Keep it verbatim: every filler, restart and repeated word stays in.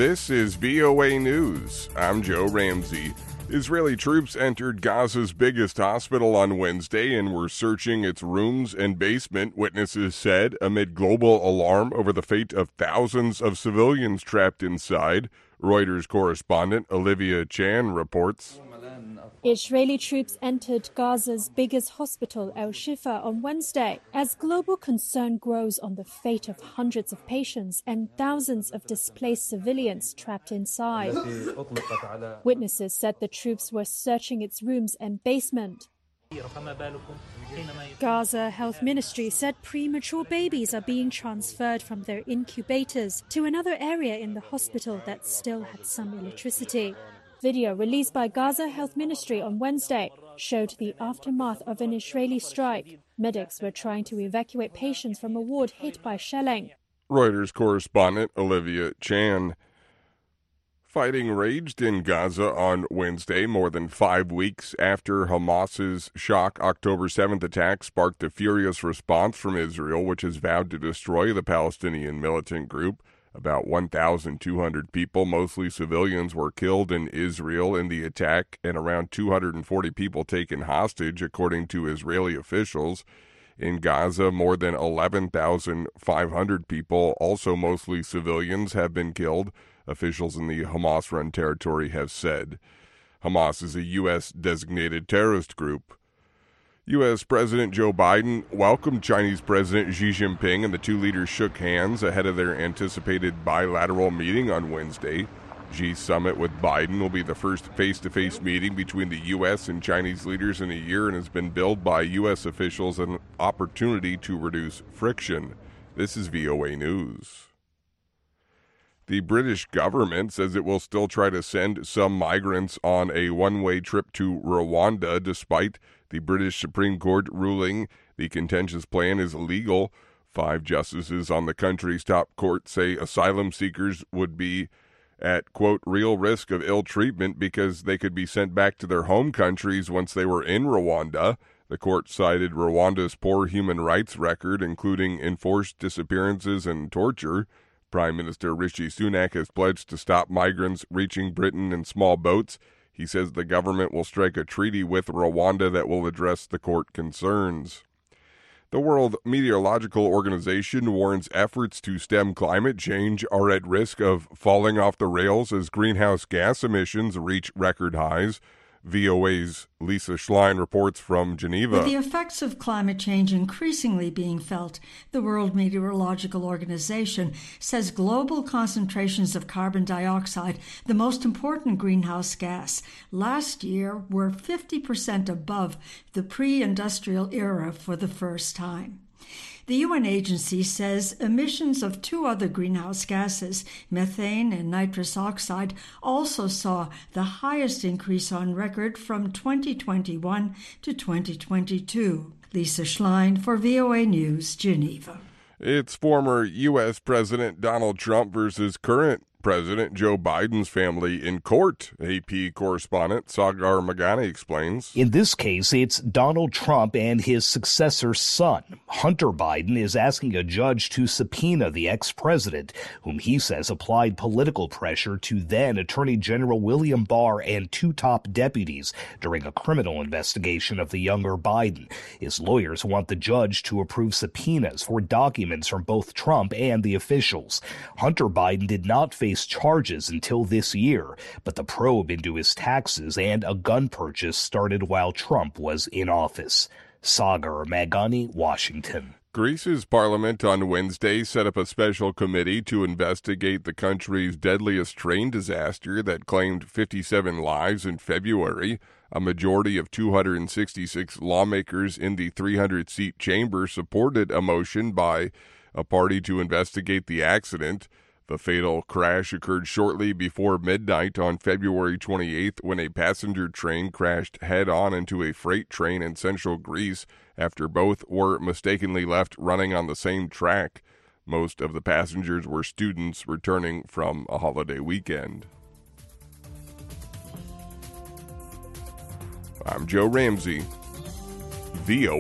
This is V O A News. I'm Joe Ramsey. Israeli troops entered Gaza's biggest hospital on Wednesday and were searching its rooms and basement, witnesses said, amid global alarm over the fate of thousands of civilians trapped inside. Reuters correspondent Olivia Chan reports. Israeli troops entered Gaza's biggest hospital, Al Shifa, on Wednesday as global concern grows on the fate of hundreds of patients and thousands of displaced civilians trapped inside. Witnesses said the troops were searching its rooms and basement. Gaza Health Ministry said premature babies are being transferred from their incubators to another area in the hospital that still had some electricity. Video released by Gaza Health Ministry on Wednesday showed the aftermath of an Israeli strike. Medics were trying to evacuate patients from a ward hit by shelling. Reuters correspondent Olivia Chan. Fighting raged in Gaza on Wednesday, more than five weeks after Hamas's shock October seventh attack sparked a furious response from Israel, which has vowed to destroy the Palestinian militant group. About one thousand two hundred people, mostly civilians, were killed in Israel in the attack and around two hundred forty people taken hostage, according to Israeli officials. In Gaza, more than eleven thousand five hundred people, also mostly civilians, have been killed, officials in the Hamas-run territory have said. Hamas is a U S designated terrorist group. U S. President Joe Biden welcomed Chinese President Xi Jinping, and the two leaders shook hands ahead of their anticipated bilateral meeting on Wednesday. Xi's summit with Biden will be the first face-to-face meeting between the U S and Chinese leaders in a year and has been billed by U S officials as an opportunity to reduce friction. This is V O A News. The British government says it will still try to send some migrants on a one-way trip to Rwanda, despite the British Supreme Court ruling the contentious plan is illegal. Five justices on the country's top court say asylum seekers would be at, quote, real risk of ill treatment because they could be sent back to their home countries once they were in Rwanda. The court cited Rwanda's poor human rights record, including enforced disappearances and torture. Prime Minister Rishi Sunak has pledged to stop migrants reaching Britain in small boats. He says the government will strike a treaty with Rwanda that will address the court concerns. The World Meteorological Organization warns efforts to stem climate change are at risk of falling off the rails as greenhouse gas emissions reach record highs. V O A's Lisa Schlein reports from Geneva. With the effects of climate change increasingly being felt, the World Meteorological Organization says global concentrations of carbon dioxide, the most important greenhouse gas, last year were fifty percent above the pre-industrial era for the first time. The U N agency says emissions of two other greenhouse gases, methane and nitrous oxide, also saw the highest increase on record from twenty twenty-one to twenty twenty-two. Lisa Schlein for V O A News, Geneva. It's former U S. President Donald Trump versus current President Joe Biden's family in court, A P correspondent Sagar Magani explains. In this case, it's Donald Trump and his successor's son. Hunter Biden is asking a judge to subpoena the ex-president, whom he says applied political pressure to then Attorney General William Barr and two top deputies during a criminal investigation of the younger Biden. His lawyers want the judge to approve subpoenas for documents from both Trump and the officials. Hunter Biden did not face charges until this year, but the probe into his taxes and a gun purchase started while Trump was in office. Sagar Magani, Washington. Greece's parliament on Wednesday set up a special committee to investigate the country's deadliest train disaster that claimed fifty-seven lives in February. A majority of two hundred sixty-six lawmakers in the three hundred seat chamber supported a motion by a party to investigate the accident. The fatal crash occurred shortly before midnight on February twenty-eighth when a passenger train crashed head-on into a freight train in central Greece after both were mistakenly left running on the same track. Most of the passengers were students returning from a holiday weekend. I'm Joe Ramsey, V O